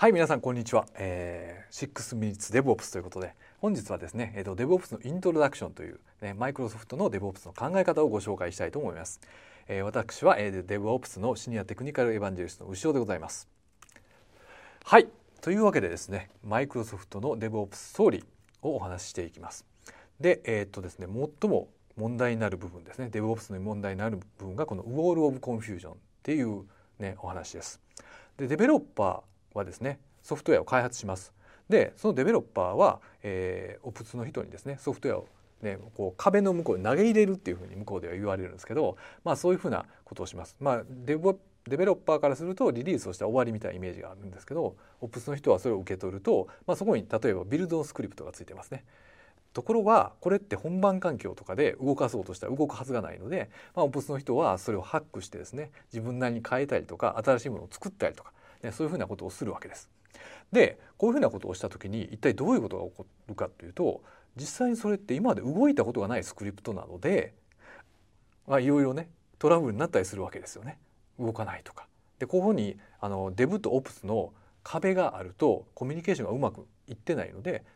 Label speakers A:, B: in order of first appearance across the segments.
A: はい、皆さんこんにちは。6 minutes DevOps ということで、本日はですね、DevOps のイントロダクションという、マイクロソフトの DevOps の考え方をご紹介したいと思います。私は、DevOps のシニアテクニカルエヴァンジェリストの牛尾でございます。はい、というわけでですね、マイクロソフトの DevOps ストーリーをお話ししていきます。で、ですね、最も問題になる部分ですね、DevOps の問題になる部分がこの Wall of Confusion っていうね、お話です。で、デベロッパーはですね、ソフトウェアを開発します。で、そのデベロッパーは、オプスの人にですね、ソフトウェアをね、こう壁の向こうに投げ入れるっていうふうに向こうでは言われるんですけど、そういうふうなことをします。デベロッパーからするとリリースをしたら終わりみたいなイメージがあるんですけど、オプスの人はそれを受け取ると、そこに例えばビルドのスクリプトがついてますね。ところがこれって本番環境とかで動かそうとしたら動くはずがないので、オプスの人はそれをハックしてですね、自分なりに変えたりとか新しいものを作ったりとか、そういうふうなことをするわけです。で、こういうふうなことをした時に一体どういうことが起こるかというと、実際にそれって今まで動いたことがないスクリプトなので、いろいろねトラブルになったりするわけですよね。動かないとか。で、こういうふうにデブとオプスの壁があるとコミュニケーションがうまくいってないので、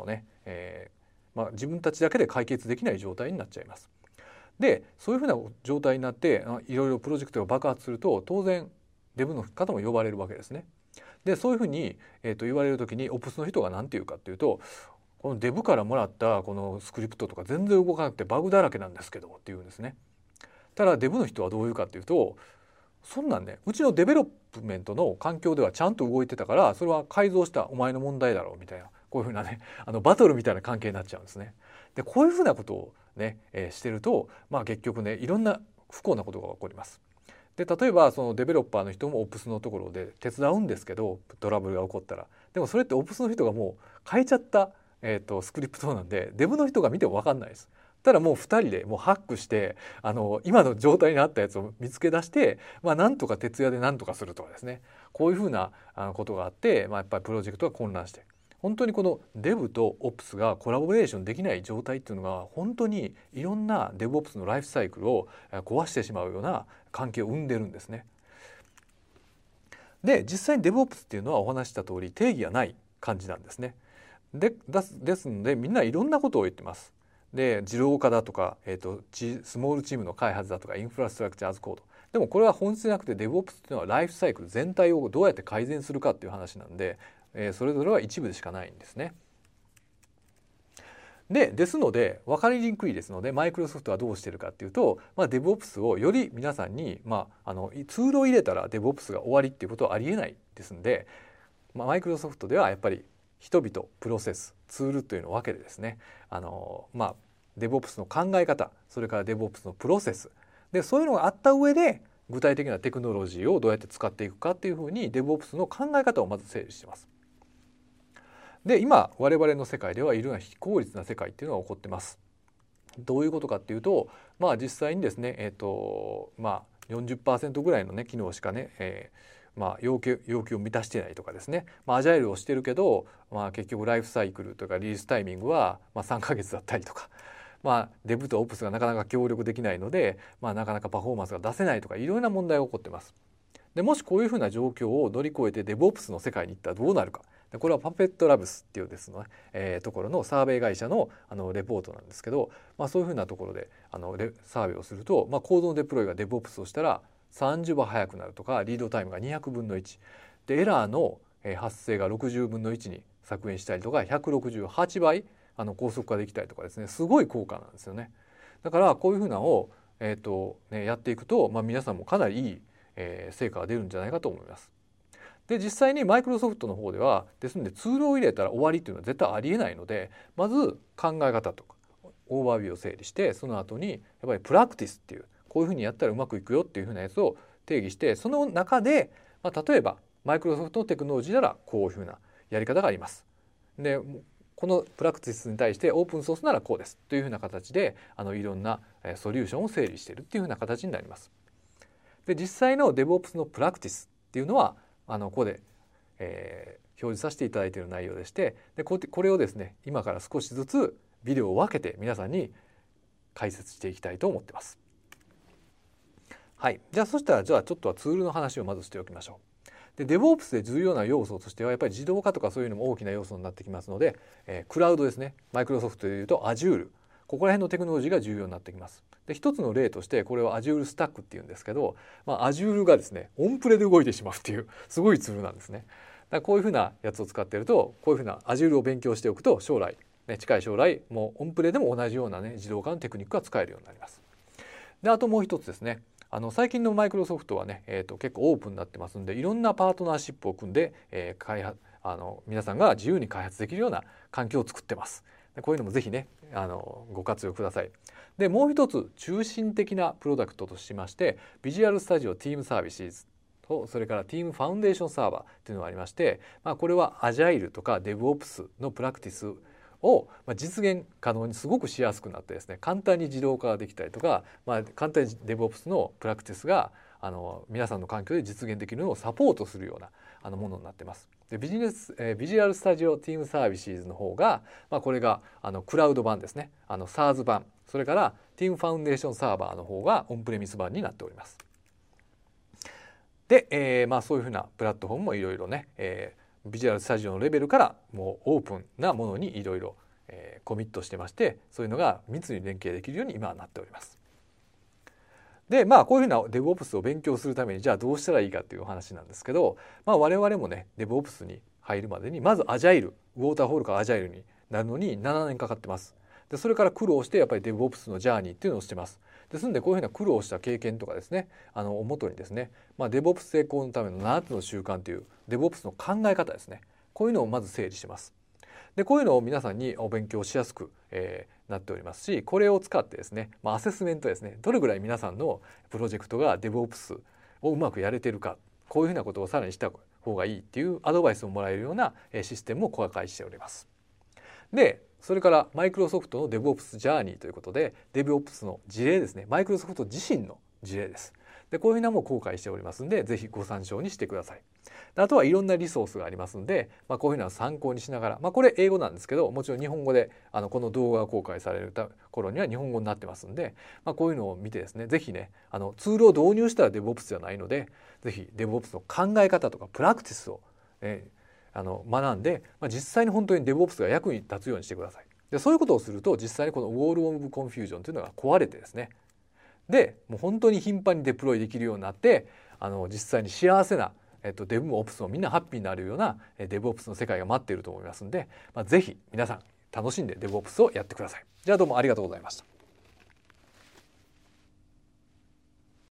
A: 自分たちだけで解決できない状態になっちゃいます。で、そういうふうな状態になっていろいろプロジェクトが爆発すると、当然デブの方も呼ばれるわけですね。で、そういうふうに、言われる時にオプスの人が何て言うかっていうと、このデブからもらったこのスクリプトとか全然動かなくてバグだらけなんですけどっていうんですね。ただデブの人はどういうかっていうと、そんなんね、うちのデベロップメントの環境ではちゃんと動いてたから、それは改造したお前の問題だろうみたいな、こういうふうなね、バトルみたいな関係になっちゃうんですね。で、こういうふうなことをね、してると、結局ね、いろんな不幸なことが起こります。で、例えばそのデベロッパーの人もオプスのところで手伝うんですけど、トラブルが起こったら、でもそれってオプスの人がもう変えちゃった、スクリプトなんで、デブの人が見ても分かんないです。ただもう2人でもうハックして今の状態にあったやつを見つけ出して、なんとか徹夜でなんとかするとかですね、こういうふうなことがあって、やっぱりプロジェクトが混乱して、本当にこのデブとオプスがコラボレーションできない状態っていうのが、本当にいろんなデブオプスのライフサイクルを壊してしまうような関係を生んでるんですね。で、実際にデブオプスっていうのはお話した通り定義がない感じなんですね。ですのでみんないろんなことを言ってます。で、自動化だとか、スモールチームの開発だとか、インフラストラクチャーズコード。でもこれは本質じゃなくて、デブオプスっていうのはライフサイクル全体をどうやって改善するかっていう話なんで、それぞれは一部でしかないんですね。ですので分かりにくいですので、マイクロソフトはどうしてるかっていうと、DevOps をより皆さんに、ツールを入れたら DevOps が終わりっていうことはありえないですので、マイクロソフトではやっぱり人々、プロセス、ツールというのを分けてですね、DevOps の考え方、それから DevOps のプロセスで、そういうのがあった上で具体的なテクノロジーをどうやって使っていくかっていうふうに DevOps の考え方をまず整理しています。で、今我々の世界ではいろんな非効率な世界っていうのが起こってます。どういうことかっていうと、実際にですね、40% ぐらいのね機能しかね、要求を満たしてないとかですね、アジャイルをしてるけど、結局ライフサイクルとかリリースタイミングは3ヶ月だったりとか、デブとオプスがなかなか協力できないので、なかなかパフォーマンスが出せないとか、いろんな問題が起こってます。で、もしこういうふうな状況を乗り越えて DevOps の世界に行ったらどうなるか。これはパペットラブスっていうですね、ところのサーベイ会社のレポートなんですけど、そういうふうなところでサーベイをすると、コードのデプロイが DevOps をしたら30倍速くなるとか、リードタイムが200分の1で、エラーの発生が60分の1に削減したりとか、168倍高速化できたりとかですね、すごい効果なんですよね。だからこういうふうなのを、やっていくと、皆さんもかなりいい、成果が出るんじゃないかと思います。で、実際にマイクロソフトの方ではですので、ツールを入れたら終わりっていうのは絶対ありえないので、まず考え方とかオーバービューを整理して、その後にやっぱりプラクティスっていう、こういうふうにやったらうまくいくよっていうふうなやつを定義して、その中で、例えばマイクロソフトのテクノロジーならこういうふうなやり方があります。で、このプラクティスに対してオープンソースならこうですというふうな形でいろんなソリューションを整理しているっていうふうな形になります。で、実際の DevOps のプラクティスっていうのはここで、表示させていただいている内容でして、でこれをですね、今から少しずつビデオを分けて皆さんに解説していきたいと思ってます。はい、じゃあそしたらちょっとはツールの話をまずしておきましょう。 で DevOps で重要な要素としてはやっぱり自動化とかそういうのも大きな要素になってきますので、クラウドですね。マイクロソフトでいうと Azure、 ここら辺のテクノロジーが重要になってきます。で一つの例としてこれは Azure スタックっていうんですけど、Azure がですねオンプレで動いてしまうっていうすごいツールなんですね。だからこういうふうなやつを使っていると、こういうふうな Azure を勉強しておくと将来、近い将来もうオンプレでも同じような自動化のテクニックが使えるようになります。であともう一つですね、最近のマイクロソフトはね、結構オープンになってますんで、いろんなパートナーシップを組んで、皆さんが自由に開発できるような環境を作ってます。でこういうのもぜひねご活用ください。でもう一つ中心的なプロダクトとしまして、ビジュアルスタジオティームサービスと、それからティームファウンデーションサーバーっていうのがありまして、これはアジャイルとか DevOps のプラクティスを実現可能にすごくしやすくなってですね、簡単に自動化ができたりとか、簡単に DevOps のプラクティスが皆さんの環境で実現できるのをサポートするようなものになってます。でビジュアルスタジオティームサービスの方が、これがクラウド版ですね、SaaS 版、それからティームファウンデーションサーバーの方がオンプレミス版になっております。で、そういうふうなプラットフォームもいろいろね、ビジュアルスタジオのレベルからもうオープンなものにいろいろコミットしてまして、そういうのが密に連携できるように今はなっております。でこういうふうな DevOps を勉強するためにじゃあどうしたらいいかっていうお話なんですけど、我々もね DevOps に入るまでにまずアジャイル、ウォーターホールからアジャイルになるのに7年かかってます。でそれから苦労してやっぱり DevOps のジャーニーっていうのをしてます。ですのでこういうふうな苦労した経験とかですねをもとにですね、DevOps 成功のための7つの習慣という DevOps の考え方ですね、こういうのをまず整理します。でこういうのを皆さんにお勉強しやすく、なっておりますし、これを使ってですね、アセスメントですね、どれぐらい皆さんのプロジェクトが DevOps をうまくやれてるか、こういうふうなことをさらにした方がいいっていうアドバイスをもらえるようなシステムを公開しております。でそれからマイクロソフトの DevOps ジャーニーということで DevOps の事例ですね、マイクロソフト自身の事例です。でこういうのも公開しておりますので、ぜひご参照にしてください。あとはいろんなリソースがありますので、こういうのを参考にしながら、これ英語なんですけど、もちろん日本語でこの動画が公開される頃には日本語になってますんで、こういうのを見てですね、ぜひねツールを導入したら DevOps じゃないので、ぜひ DevOps の考え方とかプラクティスを、学んで、実際に本当に DevOps が役に立つようにしてください。でそういうことをすると実際にこのウォール・オブ・コンフュージョンというのが壊れてですね、でもう本当に頻繁にデプロイできるようになって、実際に幸せな、デブもオプスもみんなハッピーになるようなデブオプスの世界が待っていると思いますので、ぜひ皆さん楽しんでデブオプスをやってください。じゃあどうもありがとうございました。